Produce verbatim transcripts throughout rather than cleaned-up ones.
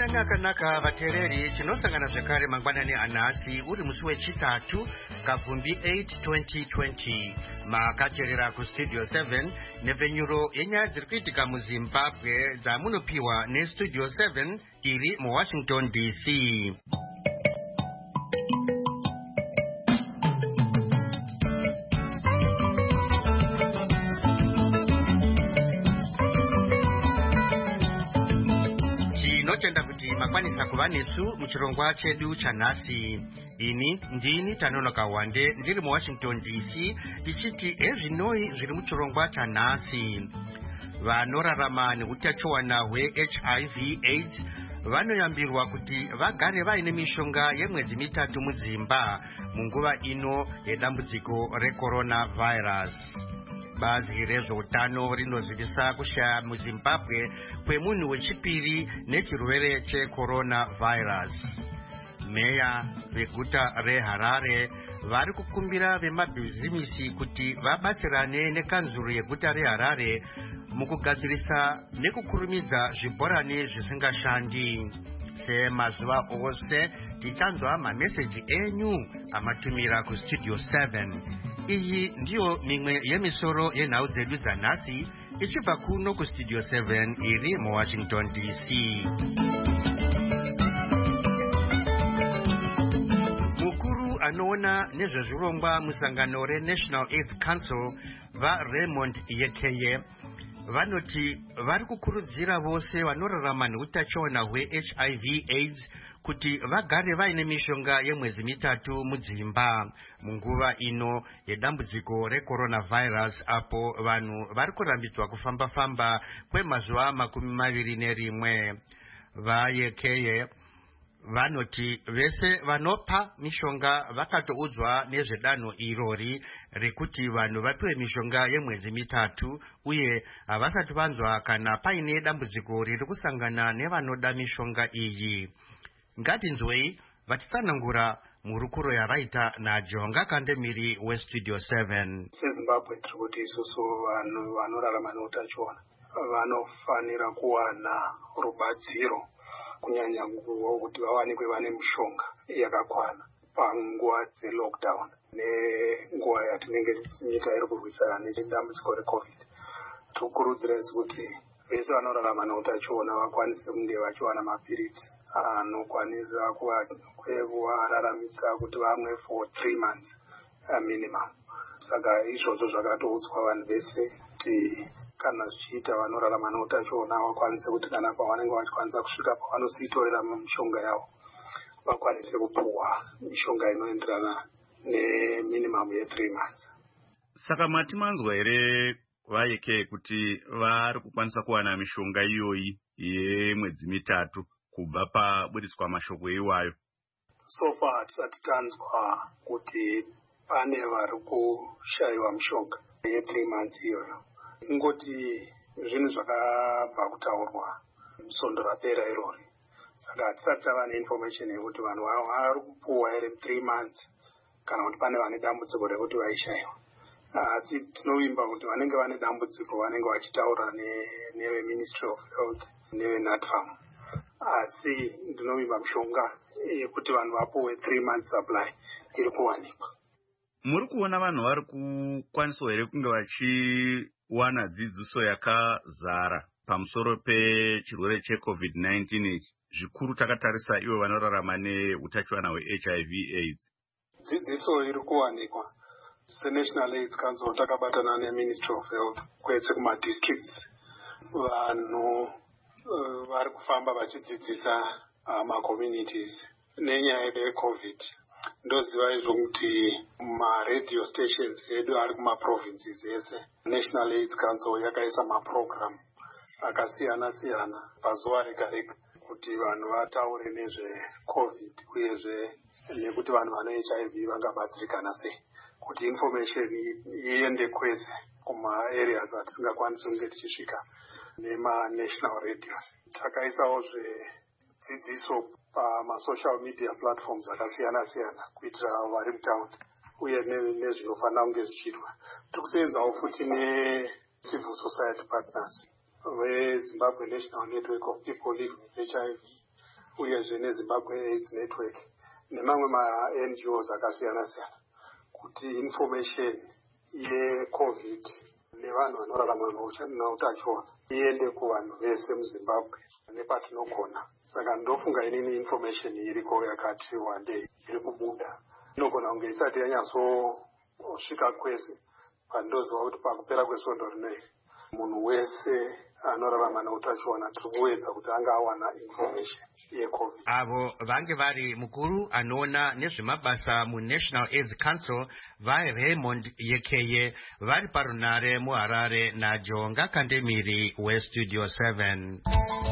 Mangwanani naka vatereri chinosangana zvekare mangwanani anhasi uri musi wechitatu Kabvumbi eight twenty twenty. Makacherera kustudio seven nepfenyuro yenyaya dziri kuitika muZimbabwe dzamunopiwa nestudio seven iri muWashington D C. Tinotenda kuti makwanisa kuva nesu muchirongwa chedu chanhasi. Ini ndini Tanonoka Wande ndiri muWashington D C tichiti ezvinoi zviri muchirongwa chanhasi. Vanorarama neutachiona hwe-H I V AIDS vanoyambirwa kuti vagare vaine mishonga yemwedzi mitatu mudzimba munguva ino yedambudziko recoronavirus. Bazi rezveutano rinozivisa kushaya muZimbabwe kwemunhu wechipiri nechirwere checoronavirus. Meya veguta reHarare vari kukumbira vemabhizimisi kuti vabatsirane nekanzuru yeguta reHarare mukugadzirisa nekukurumidza zvibhorani zvisingashandi. Semazuva ose tichanzwa mameseji enyu amatumira kustudio seven. Iyi ndiyo mimwe yemisoro yenhau dzedu dzanhasi ichibva kuno kustudio seven iri muWashington D C. Mukuru anoona nezvezvirongwa musangano reNational AIDS Council vaRaymond Yekeye vanoti vari kukurudzira vose vanorarama neutachiona hwe-H I V AIDS kuti vagare vaine mishonga yemwedzi mitatu mudzimba munguva ino yedambudziko recoronavirus, apo vanhu vari kurambidzwa kufamba-famba kwemazuva makumi maviri nerimwe. Vayekeye vanoti vese vanopa mishonga vakatoudzwa nezvedanho irori rekuti vanhu vapiwe mishonga yemwedzi mitatu uye havasati vanzwa kana paine dambudziko riri kusangana nevanoda mishonga iyi. Ngatinzwei vachitsanangura murukuro yavaita naJonga Kandemiri westudio seven. SeZimbabwe tiri kuti isusu vanhu vanorarama neutachiona vanofanira kuwana rubatsiro kunyanya kuti vawanikwe vane mishonga yakakwana panguva dzelockdown nenguva yatinenge nyika iri kurwisana nedambudziko reCovid. Tikukurudzira isu kuti vese vanorarama neutachiona vakwanise kunge vachiwana mapiritsi anokwanisa kuvararamisa kuti vamwe for three months minimum. Saka izvozvo zvakatoudzwa vanhu vese kuti kana zvichiita vanorarama neutachiona vakwanise kuti kana pavanenge vachikwanisa kusvika pavanozitorera mishonga yavo vakwanise kupuhwa mishonga inoenderana neminimum ye-three months. Saka mati manzwa here Vayekeye kuti vari kukwanisa kuwana mishonga iyoyi yemwedzi mitatu kubva paburitswa mashoko iwayo? So far tisati tanzwa kuti pane vari kushayiwa mishonga ye-three months iyoyo. Ingoti zvinhu zvakabva kutaurwa musondo rapera irori. Saka hatisati tava neinformation yekuti vanhu vari kupuhwa here three months kana kuti pane vane dambudziko rekuti vaishayiwa. Asi tinovimba kuti vanenge vane dambudziko vanenge vachitaura neveMinistry of Health neveNatFarm. Asi ndinovimba mishonga yekuti vanhu vapuhwe three months supply iri kuwanikwa. Muri kuona vanhu vari kukwaniswa here kunge vachiwana dzidziso yakazara pamusoro pechirwere cheCovid nineteen zvikuru takatarisa ivo vanorarama neutachiona hwe-H I V AIDS? Dzidziso iri kuwanikwa. SeNational AIDS Council takabatana neMinistry of Health kwese kumadistricts. Vanhu uh, vari kufamba vachidzidzisa uh, macommunities nenyaya yeCovid. Ndoziva izvo kuti maradio stations edu ari kumaprovinces ese National AIDS Council yakaisa maprogram akasiyana-siyana pazuva rega rega kuti vanhu vataure nezveCovid uyezve nekuti vanhu vane H I V vangabatsirikana sei, kuti information iende kwese kuma-areas atisingakwanisi kunge tichisvika nema-national radios. Takaisawo zvedzidziso pamasocial media platforms akasiyana-siyana kuitira vari mutaundi uye nezvinofanira kunge zvichiitwa. Tiri kusevenzawo futi necivil society partners veZimbabwe National Network of People Living with H I V uyezve neZimbabwe AIDS Network nemamwe ma-N G Os akasiyana siyana kuti information ye-COVID nevanhu vanorarama neutachiona iende kuvanhu vese muZimbabwe nepatinogona. Saka ndofunga inini information iriko yakati wandei iri kubuda inogona kunge isati yanyatsosvika kwese, pandoziva kuti pakupera kwesondo rinoi munhu wese anorarama neutachiona tiri kuedza kuti anga awana information yeCovid. Avo vange vari mukuru anoona nezvemabasa muNational AIDS Council vaRaymond Yekeye vari parunare muHarare naJonga Kandemiri weStudio seven.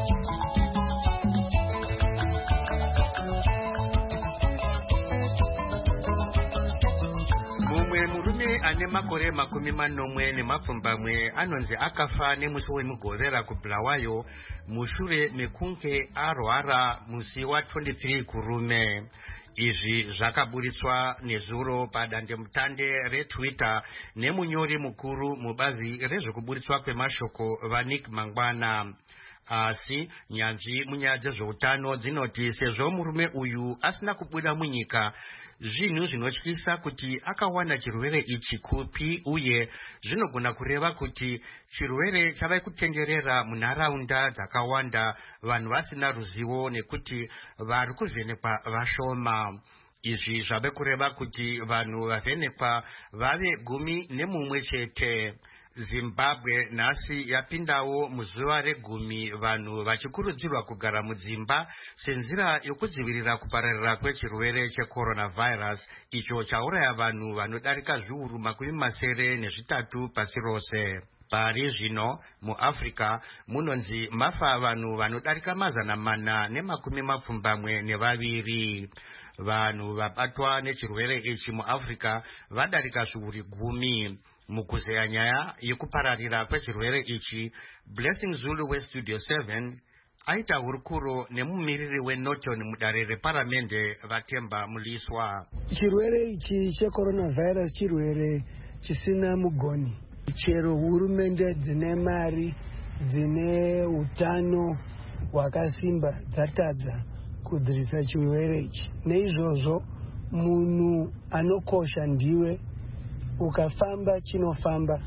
Mumwe murume ane makore makumi manomwe nemapfumbamwe anonzi akafa nemusi wemugovera kuBulawayo mushure mekunge arwara musi wa twenty-three kurume. Izvi zvakaburitswa nezuro padandemutande reTwitter nemunyori mukuru mubazi rezvekuburitswa kwemashoko vaNick Mangwana. Asi nyanzvi munyaya dzezveutano dzinoti sezvo murume uyu asina kubuda munyika, zvinhu zvinotyisa kuti akawana chirwere ichi kupi, uye zvinogona kureva kuti chirwere chava kutenderera munharaunda dzakawanda vanhu vasina ruzivo nekuti vari kuvhenekwa vashoma. Izvi zvave kureva kuti vanhu vavhenekwa vave gumi nemumwe chete. Zimbabwe nhasi yapindawo muzuva regumi vanhu vachikurudzirwa kugara mudzimba senzira yokudzivirira kupararira kwechirwere checoronavirus icho chauraya vanhu vanodarika zviuru makumi masere nezvitatu pasi rose. Pari zvino muAfrica munonzi mafa vanhu vanodarika mazana mana nemakumi mapfumbamwe nevaviri. Vanhu vabatwa nechirwere ichi muAfrica vadarika zviuru gumi. Mukuzeya nyaya yekupararira kwechirwere ichi, Blessing Zulu weStudio seven aita hurukuro nemumiriri weNorton mudare reparamende Vatemba Muliswa. Chirwere ichi checoronavirus chirwere chisina mugoni. Chero hurumende dzine mari dzine utano hwakasimba dzatadza kudzirisa chirwere ichi. Neizvozvo munhu anokosha ndiwe. Ukafamba chinofamba,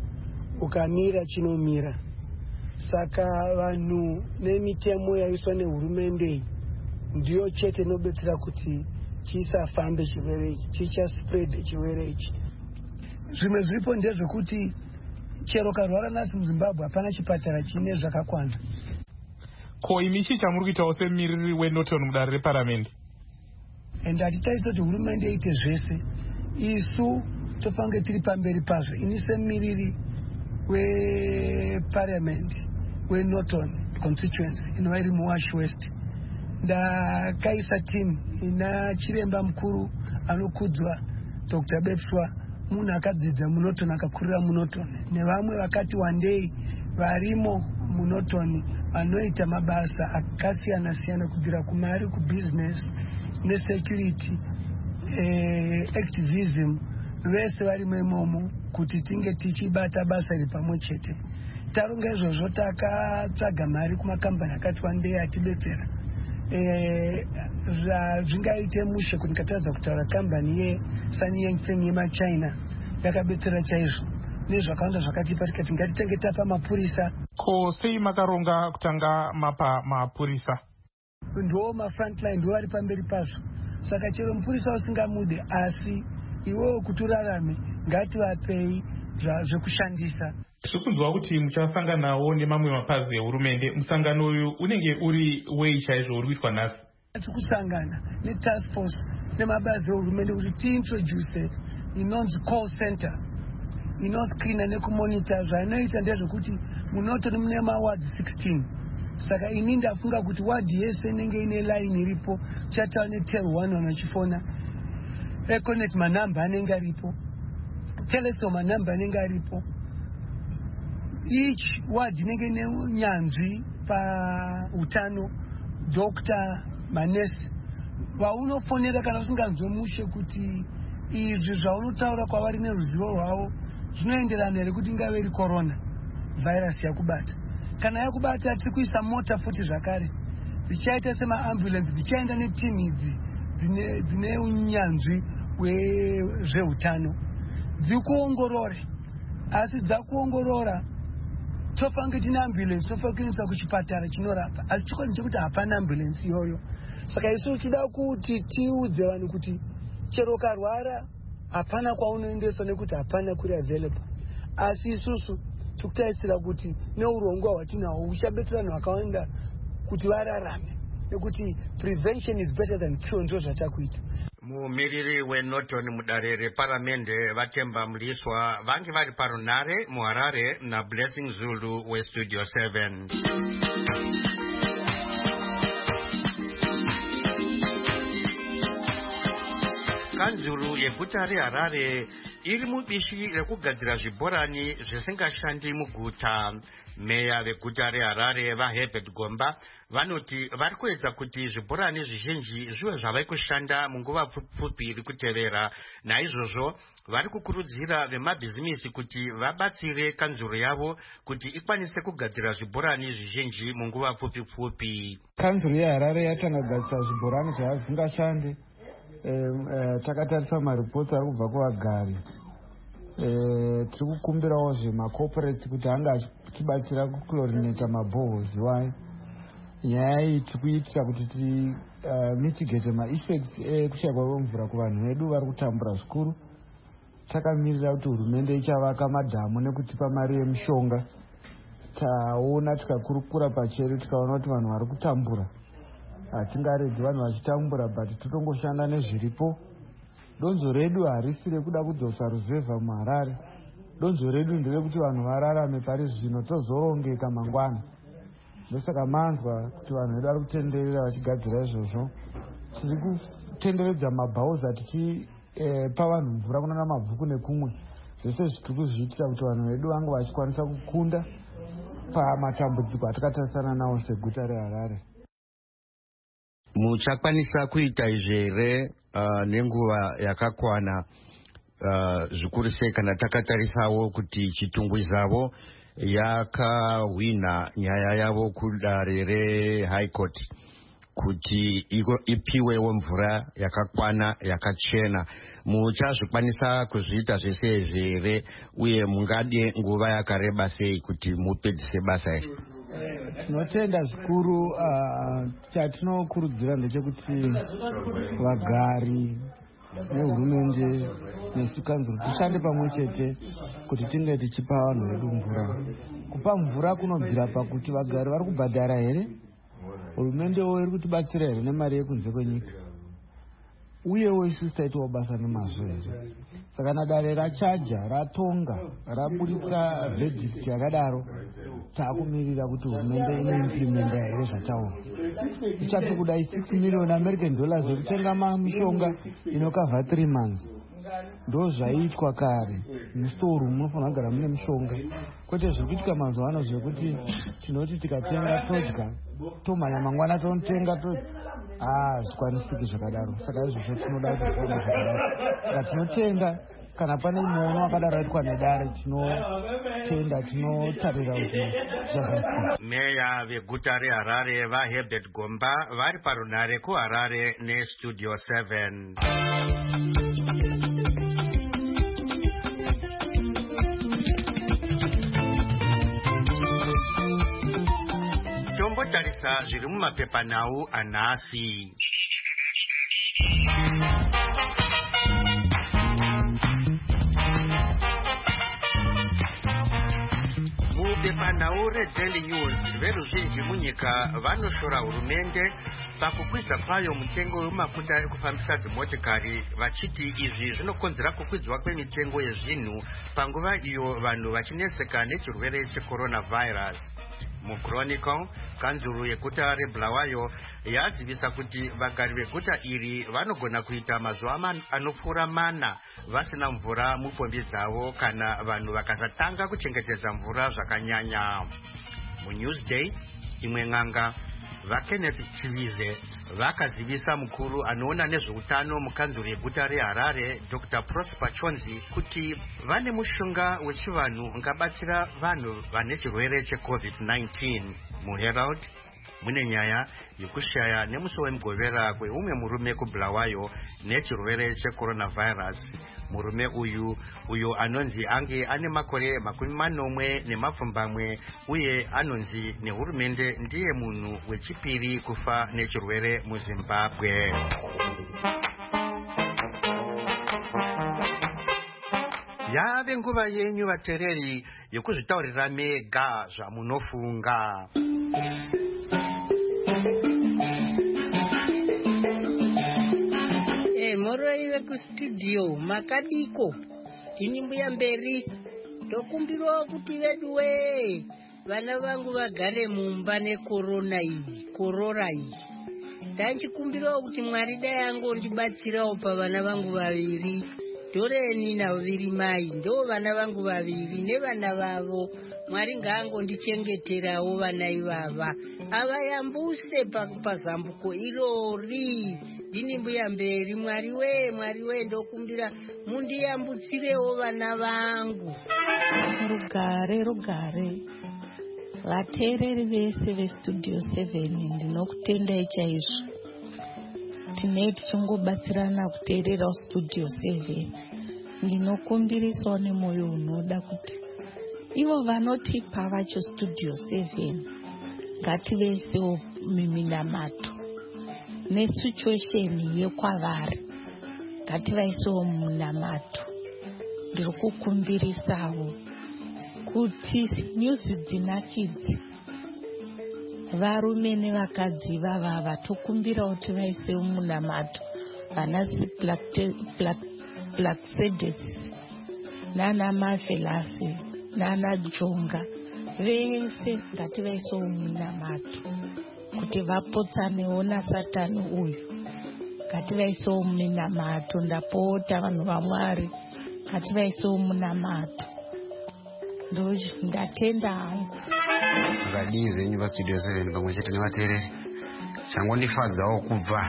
ukamira chinomira. Saka vanhu nemitemo yaiswa nehurumende ndiyo chete inobetsera kuti chisafambe chirwere ichi, chicha spread chirwere ichi. Zvimwe zviripo ndezvekuti chero karwara nasi muZimbabwe hapana chipatara chine zvakakwana. Ko imi ichi chamuri kuitawo semiriri weNorton mudare reparamende? And hatitaisi kuti hurumende iite zvese. Isu tofange tiri pamberi pazvo. Ini semiriri weparliament weNorton constituency inova iri muWash West, ndakaisa team ina chiremba mukuru anokudzwa Doctor Betswa, munhu akadzidza muNorton akakurira muNorton, nevamwe vakati wandei varimo muNorton vanoita mabasa akasiyana siyana kubvira kumari, kubusiness nesecurity, eh, activism, vese varimo imomo kuti tinge tichibata basa iri pamwe chete. Taronga izvozvo takatsvaga mari kumakambani akati wandei atibetsera. Eh, zvingaite mushe kuti ndikatadza kutaura kambani yeSun Yangfeng yemachina yakabetsera chaizvo nezvakawanda zvakatipa, tikati ngatitenge tapa mapurisa. Ko sei makaronga kutanga mapa mapurisa? Ndo mafrontline ndo vari pamberi pazvo. Saka chero mupurisa usingamude asi iwewo kuti urarame ngativapei zvekushandisa. Tirikunzwa kuti muchasanganawo nemamwe mapazi ehurumende. Musangano uyu unenge uri wei chaizvo uri kuitwa nhasi? Tiri kusangana netask force nemabazi ehurumende kuti tiintroduce inonzi call center inoscreena nekumonita. Zvainoita ndezvekuti muNorton mune mawards sixteen. Saka ini ndafunga kuti wadi yese inenge ine line iripo, chataura netel one vanachifona, Econet manamba anenge aripo, Telesom manamba anenge aripo. Each ward inenge ine nyanzvi pautano, doctor, manesi, vaunofonera kana usinganzwe mushe kuti izvi zvaunotaura kwavari neruzivo rwavo zvinoenderana here kuti ingave iri corona virus yakubata. Kana yakubata tiri kuisa mota futi zvakare dzichaita semaambulensi dzichaenda netimu idzi dzine dzine unyanzvi wezveutano dzikuongorore. Asi dzakuongorora tofange tina ambulensi tofanirisa kuchipatara chinorapa, asi chikwadi chekuti hapana ambulensi iyoyo. Saka isu tinoda kuti tiudze vanhu kuti chero karwara hapana kwaunoendesa nekuti hapana kuri available. Asi isusu tikutarisira kuti neurongwa hwatinahwo huchabetsera vanhu vakawanda kuti vararame, nekuti prevention is better than cure, ndo zvatakuita. Mumiriri weNorton mudare reparamende Vatemba Mliswa vange vari parunare muHarare na Blessing Zulu weStudio seven. Kanzuru yeguta reHarare iri mubishi rekugadzira zvibhorani zvisingashandi muguta. Meya veguta reHarare vaHerbert Gomba vanoti vari kuedza kuti zvibhorani zvizhinji zviwe zvava kushanda munguva pfupi iri kutevera. Naizvozvo vari kukurudzira vemabhizimisi kuti vabatsire kanzuru yavo kuti ikwanise kugadzira zvibhorani zvizhinji munguva pfupi pfupi. Kanzuru yeHarare yatanga kugadzira zvibhorani zvazvisingashandi. Eh, takatarisa maripoti ari kubva kuvagari. Eh, tiri kukumbirawo zvemacorporates kuti anga achibatsira kuchlorineta mabohozi wayo. Nyaya iyi tiri kuitira kuti ti uh, mitigate maeffects ekushayikwa kwemvura kuvanhu vedu vari kutambura zvikuru. Takamirira kuti hurumende ichavaka madhamu nekutipa mari yemishonga. Taona tikakurukura pachedu tikaona kuti vanhu vari kutambura hatingaredzi vanhu vachitambura, but totongoshanda nezviripo. Donzo redu harisi rekuda kudzosa ruzevha muHarare. Donzo redu nderekuti vanhu vararame pari zvino tozorongeka mangwana. Ndosaka manzwa kuti vanhu vedu vari kutenderera vachigadzira izvozvo. Tiri kutenderedza mabhauza tichipa eh, vanhu mvura kunana mabvuku nekumwe. Zvese zvitiri kuzviitira kuti vanhu vedu vange vachikwanisa kukunda pamatambudziko atakatarisana nawo seguta reHarare. Muchakwanisa kuita izvere uh, nenguva yakakwana uh, zvikuru sei kana takatarisawo kuti chitungu zavo yakahwina nyaya yavo kudare reHigh Court kuti ipiwewo mvura yakakwana yakachena. Muchazvikwanisa kuzviita zvese izvere uye mungade nguva yakareba sei kuti mupedzise basa iri? Tinotenda zvikuru. Uh, chatinokurudzira ndechekuti vagari nehurumende nesu kanzuru tishande pamwe chete kuti tinge tichipa vanhu vedu mvura. Kupa mvura kunobvira pakuti vagari vari kubhadhara here, hurumendewo iri kutibatsira here nemari yekunze kwenyika, uyewo isusu taitawo basa nemazvo here. Saka nadare rachaja ratonga raburitsa verdict yakadaro, taakumirira kuti hurumende inoimplementa here zvataura. Ichati kudai six million American dollars zvekutenga mishonga inokavha three months. Ndo zvaitwa kare. Mustoru munofanira kugara mune mishonga. Kwete zvekuitika mazuva ano zvekuti tinoti tikatenga todya tomhanya mangwana tonotenga to ah zvikwanisiki zvakadaro. Saka izvozvo tinoda kuti zvione zvakadaro. Saka tinotenda kana pane muono wakadaro aitwa nedare tinotenda tinotarira kuti zvakasiyana. Meya veguta reHarare vaHerbert Gomba vari parunare kuHarare neStudio seven. Tombotarisa zviri mumapepanhau anhasi. Mupepanhau reDaily News veruzhinji munyika vanoshora hurumende pakukwidza kwayo mutengo wemafuta ekufambisa dzimotikari, vachiti izvi zvinokonzera kukwidzwa kwemitengo yezvinhu panguva iyo vanhu vachinetseka nechirwere checoronavirus. MuChronicle, kanzuru yeguta reBulawayo yazivisa kuti vagari veguta iri vanogona kuita mazuva anopfuura mana vasina mvura mupombi dzavo kana vanhu vakasatanga kuchengetedza mvura zvakanyanya. MuNewsday, imwe n'anga vaKenneth Chivize vakazivisa mukuru anoona nezveutano mukanzuru yeguta reHarare Doctor Prosper Chonzi kuti vane mushonga wechivanhu ungabatsira vanhu vane chirwere cheCovid nineteen. MuHerald, mune nyaya yekushaya nemusi wemugovera kweumwe murume kubulawayo nechirwere checoronavirus. Murume uyu uyo anonzi ange ane makore makumi manomwe nemapfumbamwe uye anonzi nehurumende ndiye munhu wechipiri kufa nechirwere muZimbabwe. Yave nguva yenyu vateereri yekuzvitaurira mega zvamunofunga. Eh, moroiwe kustudio makadiko ini mbuya mberi tokumbirwa kuti vedu we vana vangu vagare mumba nekorona iyi korora iyi. Tanchikumbirwa kuti Mwari dai angondibatsirawo pavana vangu vaviri. Doreni naviri mai ndo vana vangu vaviri nevana vavo. Mwari ngaangondichengeterawo vana ivava avayambuse pazambuko irori. Ndini mbuya mberi. Mwari we Mwari we ndokumbira mundiyambutsirewo vana vangu. Rugare rugare vateereri vese vestudio seven ndinokutendai chaizvo. Tinei tichongobatsirana kuteerera studio seven. Ndinokumbirisawo nemoyo unoda kuti ivo vanotipa vacho studio seven ngativesewo miminamato nesituation yekwavari ngativaisewo muminamato. Ndiri kukumbirisawo kuti nyuzi dzinakidzi varume nevakadzi vavava tokumbira kuti vaise munamato vana Black Sedes nana Mavelasi nana Jonga vese ngativaise munamato kuti vapotsanewo naSatani uyu. Ngativaise munamato ndapota vanhu vaMwari ngativaise munamato. Ndatenda hangu vakadii zvenyu pastudio seven pamwe chete nevateereri. Zvangondifadzawo kubva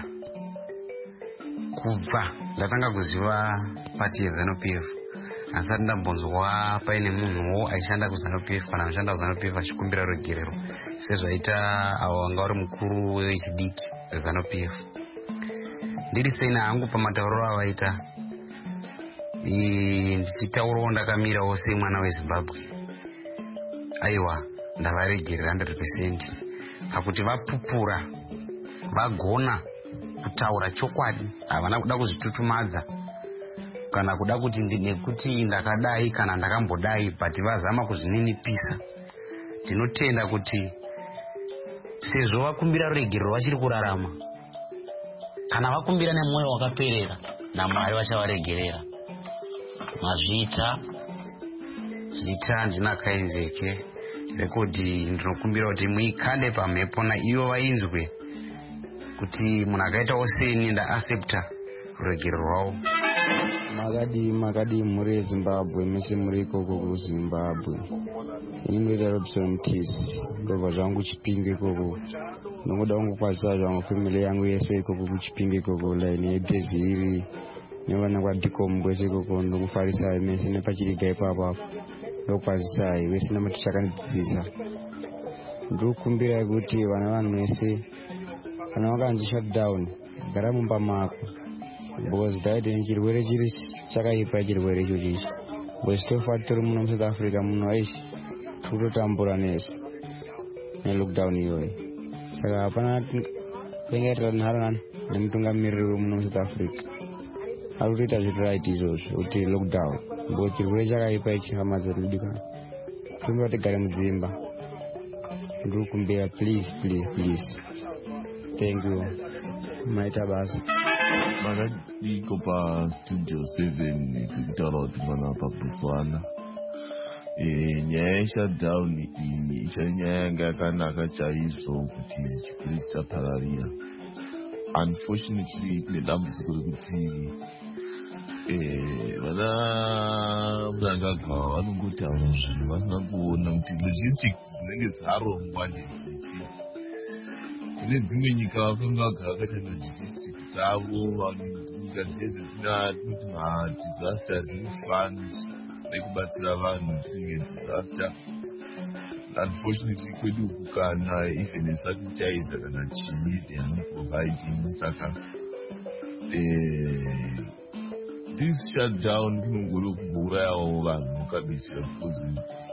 kubva ndatanga kuziva pati yeZanu P F asati ndambonzwa paine munhuwo aishanda kuZanu P F kana anoshanda kuZanu P F achikumbira rugerero sezvaita avo vanga vari mukuru wechidiki weZanu P F. Ndiri seina hangu pamatauriro avaita ndichitaurawo ndakamirawo semwana weZimbabwe. Aiwa ndavaregerera one hundred percent pakuti vapupura vagona kutaura chokwadi. Havana kuda kuzvitutumadza kana kuda kuti nekuti ndakadai kana ndakambodai but vazama kuzvininipisa. Ndinotenda kuti sezvo vakumbira ruregerero vachiri kurarama kana vakumbira nemwoyo wakaperera naMwari vachavaregerera. Mazvita zvita ndina Kainzeke rekodi ndinokumbira kuti muikande pamhepo naivo vainzwe kuti munhu akaitawo seni ndaaccepta ruregerero rwavo. Makadi makadi muri Zimbabwe mese muri ikoko kuZimbabwe. Ini muri Robson Mtisi ndobva zvangu Chipinge ikoko. Ndinoda kungokwazisa zvangu family yangu yese ikoko kuChipinge ikoko line yeDesiri nevana kwaDicom kwese ikoko ndokufarisai mese nepachiriga ipapo ndokwazisai vese namaticha akandidzidzisa. Ndikumbira kuti vana vanhu vese kana vakanzi shutdown gara mumba mako because daiti chirwere chiri chakaipa chirwere icho chichi because tofa tiri muno muSouth Africa muno aishi turikutambura nese nelockdown iyoyo. Saka hapana pengaitira nharo nemutungamiriri wemuno muSouth Africa ari kutoita zviri right izvozvo kuti lockdown because chirwere chakaipa ichi hama dzinodikana tombira tigare mudzimba. Ndikukumbira please please please. Thank you. Maita basa. Makadiko pa studio seven tikutaura kuti mana paBotswana. Eh, nyaya yeshutdown iyi ichanyaya yanga yakanaka chaizvo kuti chirwere chisapararira. Unfortunately kune dambudziko rekuti eh vana Mnangagwa vanongotaura zvinhu vasina kuona kuti logistics dzinenge dzarongwa ndedzipi. Kune dzimwe nyika vakanga vagara vakaita logistics dzavo nyika dzese dzina kuti ma-disaster relief funds nekubatsira vanhu during disaster. unfortunately kwedu kukana even sanitizer kana chii they are not providing. Saka eh, this shutdown kunongoro kuurayawo vanhu kabisa because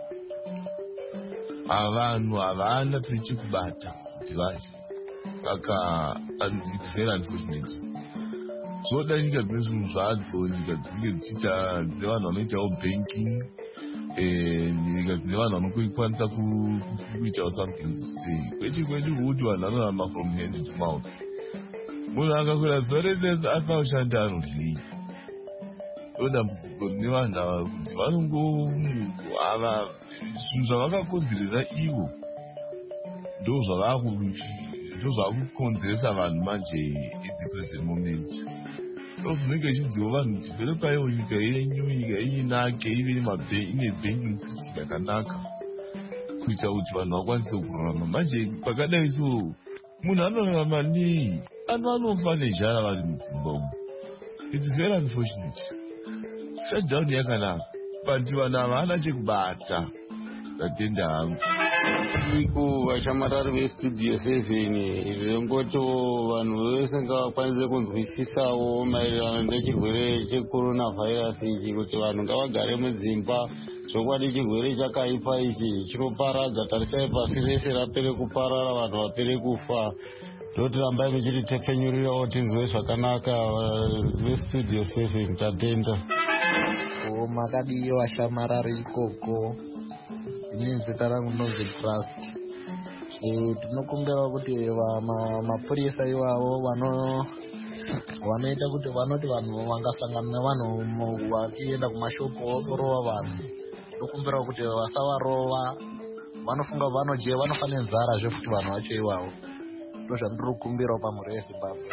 avanhu havana pechekubata kuti vadye. Saka and it's very unfortunate. Zvoda nyika dzine zvinhu zvadzo, nyika dzinenge dzichiita nevanhu vanoitawo banking, nyika dzine vanhu vanokwanisa kuitawo something display. Kwete kwedu kuti vanhu vanoramba from hand to mouth. Munhu akakwira zuva rese asina kushanda anodlii. Ndodambudziko rine vanhu ava kuti vanongoava zvinhu zvavakakonzeresa ivo ndo zvavakukonzeresa vanhu manje at the present moment. Zvinenge zvichidziwa vanhu kuti velepaiwo nyika yenyu, nyika inake ive ine banking system yakanaka kuita kuti vanhu vakwanise kurarama. Manje pakadai so munhu anorarama nei? Anhu anofa nezhara vari mudzimba umu. It's very unfortunate. Shutdown yakanaka but vanhu havana chekubata. Ndatenda hangu. Iko vashamarari vestudio seven zvengoti vanhu vese ngavakwanise kunzwisisawo maererano nechirwere cheCoronavirus ichi kuti vanhu ngavagare mudzimba. Zvokwadi chirwere chakaipa ichi chinoparadza. Tarisai pasi rese rapere kuparara, vanhu vapere kufa. Ndoti rambai muchititepfenyurirawo tinzwe zvakanaka vestudio seven. Tatenda. Makadiyo vashamarari ikoko. Ini zita rangu Nozi Trust. Eh, tinokumbira kuti mapurisa iwavo vano vanoita kuti vanoti vanhu vangasangana nevanhu vachienda kumashopu vorova vanhu. Tinokumbira kuti vasavarova, vanofunga vanojeva, vanofa nenzara zvefuti vanhu vacho iwavo. Ndozvandinokumbirawo pamhuri yeZimbabwe.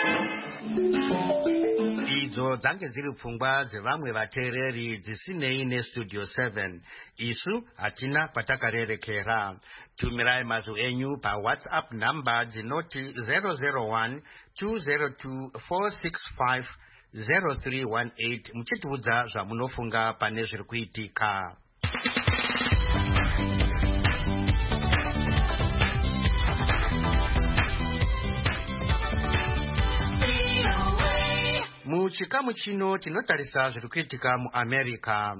Idzo dzange dziri pfungwa dzevamwe vateereri dzisinei nestudio seven. Isu hatina kwatakarerekera. Tumirai mazwi enyu pawhatsapp number dzinoti zero zero one two zero two four six five zero three one eight muchitiudza zvamunofunga pane zviri kuitika. Muchikamu chino tinotarisa zviri kuitika muAmerica.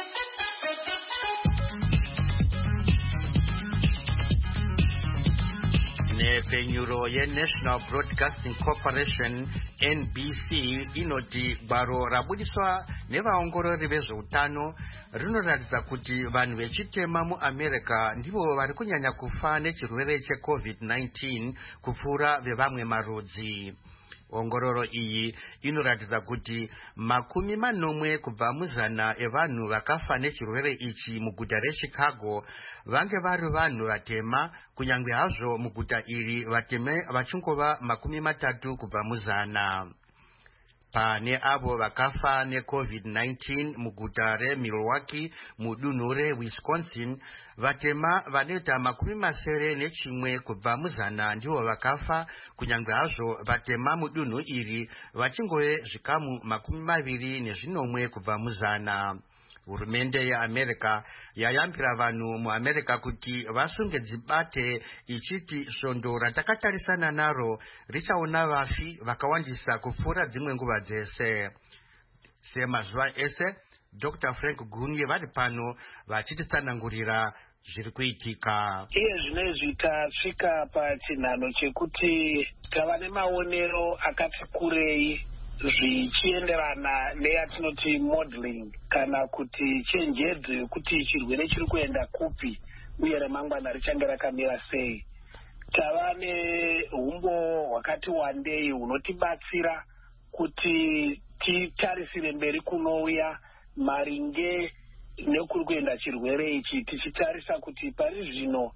Nepfenyuro yeNational Broadcasting Corporation N B C inoti gwaro rabudiswa nevaongorori vezveutano rinoratidza kuti vanhu vechitema muAmerica ndivo vari kunyanya kufa nechirwere cheCovid nineteen kupfuura vevamwe marudzi. Ongororo iyi inoratidza kuti makumi manomwe kubva muzana evanhu vakafa nechirwere ichi muguta reChicago vange vari vanhu vatema, kunyange hazvo muguta iri vateme vachingova makumi matatu kubva muzana. Pane avo vakafa neCovid nineteen muguta reMilwaukee mudunhu reWisconsin, vatema vanoita makumi masere nechimwe kubva muzana ndivo vakafa, kunyange hazvo vatema mudunhu iri vachingove zvikamu makumi maviri nezvinomwe kubva muzana. Hurumende yeAmerica yayambira vanhu muAmerica kuti vasunge dzibate ichiti svondo ratakatarisana naro richaona vafi vakawandisa kupfuura dzimwe nguva dzese. Semazuva ese, Doctor Frank Gunye vari pano vachititsanangurira zviri kuitika. Iye zvinezvi tasvika pachinhano chekuti tava nemaonero akati kurei zvichienderana neyatinoti modeling kana kuti chenjedzo yokuti chirwere chiri kuenda kupi uye remangwana richange rakamira sei. Tava neumbo hwakati wandei hunotibatsira kuti titarisire mberi kunouya maringe nekuri kuenda chirwere ichi, tichitarisa kuti pari zvino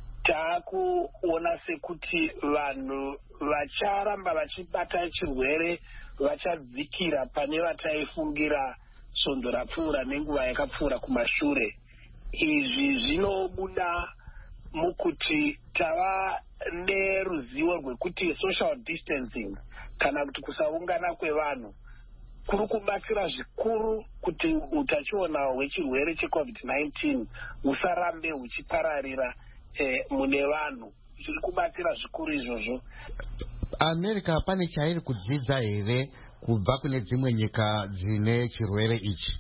taakuona sekuti vanhu vacharamba vachibata chirwere vachadzikira pane vataifungira svondo rapfuura nenguva yakapfuura kumashure. Izvi zvinobuda mukuti tava neruzivo rwekuti social distancing kana kuti kusaungana kwevanhu kuri kubatsira zvikuru kuti utachiona hwechirwere checovid nineteen husarambe huchipararira eh, mune vanhu. Zviri kubatsira zvikuru izvozvo. America pane chairi kudzidza here kubva kune dzimwe nyika dzine chirwere ichi?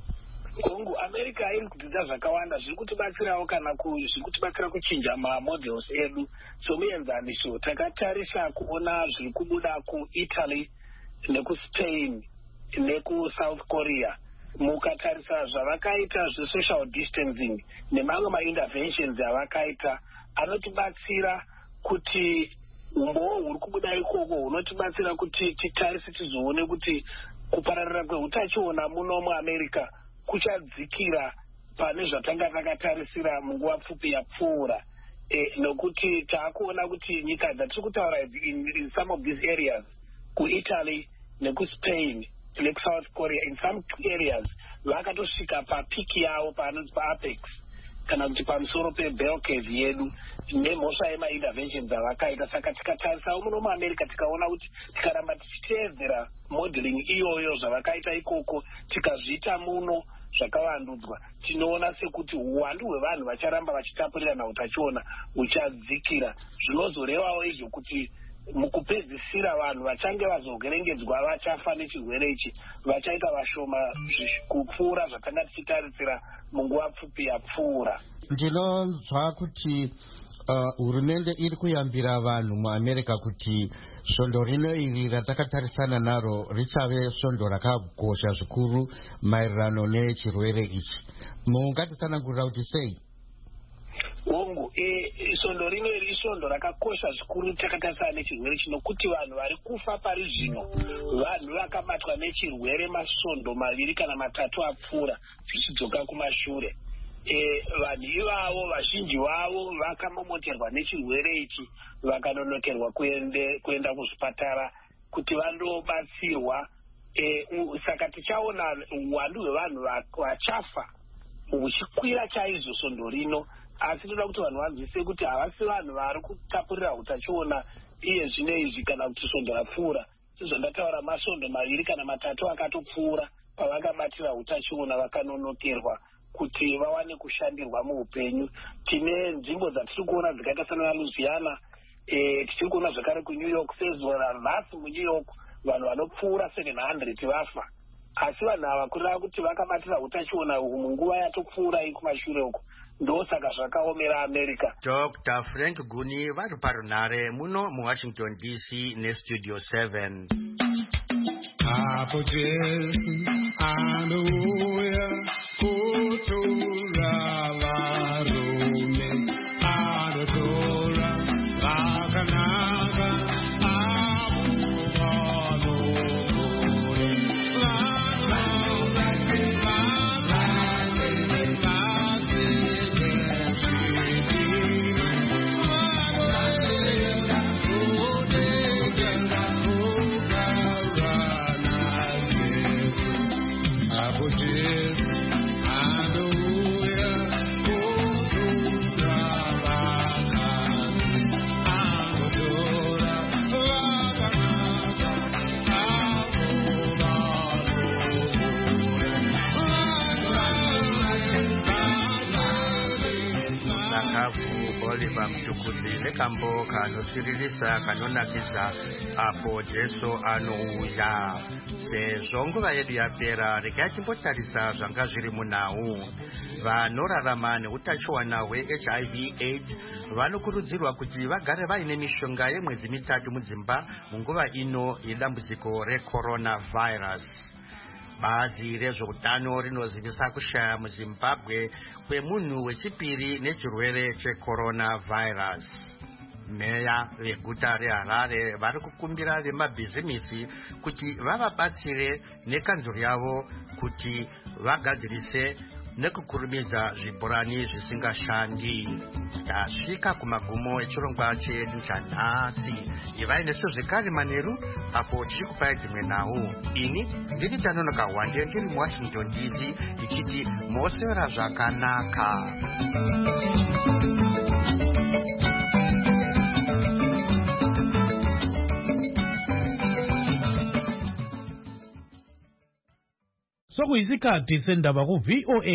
Kongo America iri kudzidza zvakawanda zviri kutibatsirawo kana zviri kutibatsira kuchinja mamodels edu somuenzaniso. Takatarisa kuona zviri kubuda kuItaly nekuSpain nekusouth Korea. Mukatarisa zvavakaita zve-social distancing nemamwe ma-interventions avakaita anotibatsira kuti umbowo huri kubuda ikoko hunotibatsira kuti titarise tizoone kuti kupararira kweutachiona muno muAmerica kuchadzikira pane zvatanga takatarisira munguva pfupi yapfuura. E, nokuti taakuona kuti nyika dzatiri kutaura in, in some of these areas kuItaly nekuSpain nekusouth Korea, in some areas vakatosvika papiki yavo paanonzi paapex kana kuti pamusoro pebell curve yedu nemhosva yema-interventions avakaita. Saka tikatarisawo muno muAmerica tikaona kuti tikaramba tichiteedzera modeling iyoyo zvavakaita ikoko tikazviita muno zvakavandudzwa, tinoona sekuti uwandu hwevanhu vacharamba vachitapurirana utachiona huchadzikira. Zvinozorevawo izvo kuti mukupedzisira vanhu vachange vazogwerengedzwa vachafa nechirwere ichi vachaita vashoma kupfuura zvatanga tichitarisira munguva pfupi yapfuura. Ndinonzwa kuti hurumende uh, iri kuyambira vanhu muAmerica kuti svondo rino iri ratakatarisana naro richave svondo rakakosha zvikuru maererano nechirwere ichi. Mungatitsanangurira kuti sei? Wongo, e, svondo rino iri svondo rakakosha zvikuru takatarisana nechirwere chino kuti vanhu vari kufa pari zvino vanhu vakabatwa nechirwere masvondo maviri kana matatu apfuura zvichidzoka kumashure. E, vanhu ivavo vazhinji vavo vakamomoterwa nechirwere ichi vakanonokerwa kuende, kuenda kuzvipatara kuti vandobatsirwa. E, u, saka tichaona uwandu hwevanhu vachafa huchikwira chaizvo svondo rino. Asi toda kuti vanhu vanzwise kuti havasi vanhu vari kutapurira utachiona iye zvine izvi kana kuti svondo rapfuura. Sezvandataura masvondo maviri kana matatu akatopfuura pavakabatira utachiona vakanonokerwa kuti vawane kushandirwa muupenyu. Tine nzvimbo dzatiri kuona dzakaita sana Louisiana, e, tichiri kuona zvakare kuNew York sezvona vhasi muNew York vanhu vanopfuura seven hundred vafa. Asi vanhu ava kureva kuti vakabatira utachiona uhu munguva yatopfuura ikumashure uko. Ndosaka zvakaomera America. Doctor Frank Guni vari parunhare muno muWashington D C nestudio seven. Hapo Jesu anouya kutora varume anotora vakanaka avo vanogore vanourati vavane vasinezvidiri vanorera kudegera kugarana Jesu. Hapo Jesu anouya kutora vakadzi anotora vakanaka avo Nakavu Oliver Mtukudzi nekambo kanosiririsa kanonakisa apo Jesu anouya. Sezvo nguva yedu yapera, regai timbotarisa zvanga zviri munhau. Vanorarama neutachiona hwe-H I V AIDS vanokurudzirwa kuti vagare vaine mishonga yemwedzi mitatu mudzimba munguva ino yedambudziko recoronavirus. Bazi rezveutano rinozivisa kushaya muZimbabwe kwemunhu wechipiri nechirwere checoronavirus. Meya veguta reHarare vari kukumbira vemabhizimisi kuti vavabatsire nekanzuru yavo kuti vagadzirise nekukurumidza zvibhorani zvisingashandi. Tasvika kumagumo echirongwa chedu chanhasi. Ivai nesu zvekare Manheru apo tiri kupai dzimwe nhau. Ini ndini Tanonoka Hwande ndiri muWashington D C ndichiti mosera zvakanaka. kuyizikhathi sendaba ku-V O A